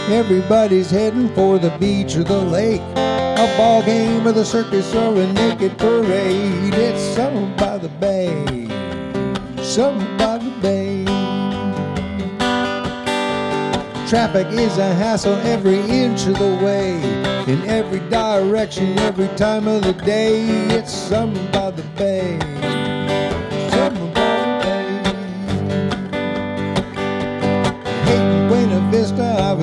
Everybody's heading for the beach or the lake, a ball game or the circus or a naked parade. It's summer by the bay, summer by the bay. Traffic is a hassle every inch of the way, in every direction, every time of the day. It's summer by the bay.